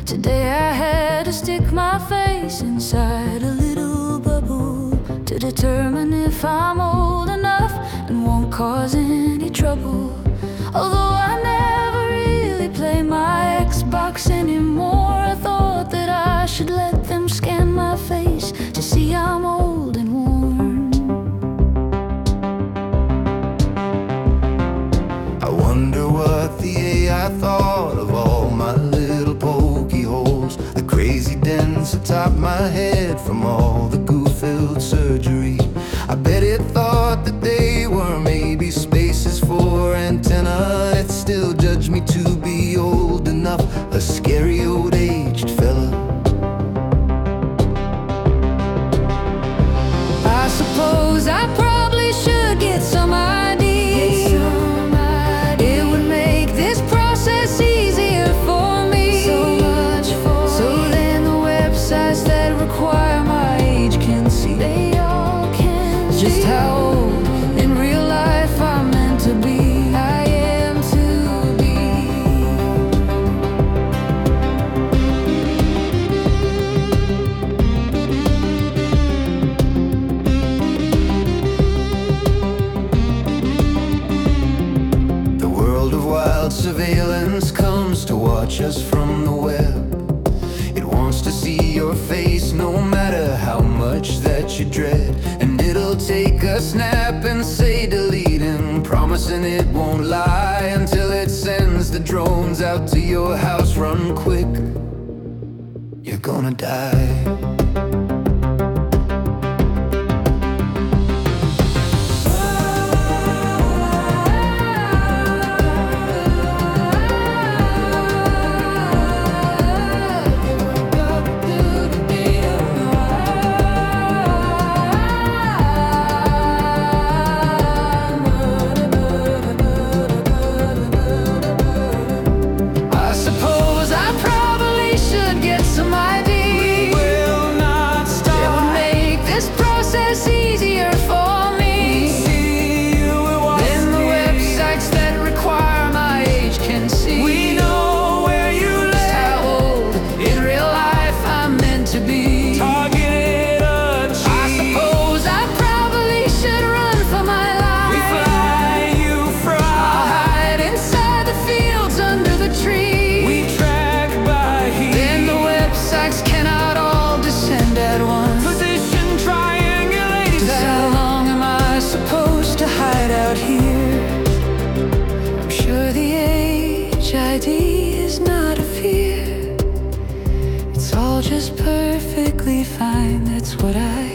Today I had to stick my face inside a little bubble to determine if I'm old enough and won't cause any trouble. Although I never really play my Xbox anymore, I thought that I should let them scan my face to see I'm old and worn. I wonder what the AI thought of all my little pokey holes, the crazy dents atop my head from all the goo-filled surgery. I bet it thought that they were maybe spaces for antenna. It still judged me to be old enough, a scary old aged fella. I suppose I probably should get some ID. It would make this process easier for me. So then the websites that require my age can see. They all can see just how old in real life I'm meant to be. I am to be. The world of wild surveillance comes to watch us from the web. It wants to see your face no matter how much that you dread. And it'll take a snap and say deleting, promising it won't lie until it sends the drones out to your house. Run quick, you're gonna die. Easier for me. Then the websites that require my age can see. We know where you live, just how old in real life I'm meant to be. targeted achieved. I suppose I probably should run for my life. We fly you from, I'll hide inside the fields under the trees. we track by heat. Then the websites cannot all descend at once. Position triangulated. How long am I supposed to hide out here? I'm sure the age ID is not a fear. It's all just perfectly fine, that's what I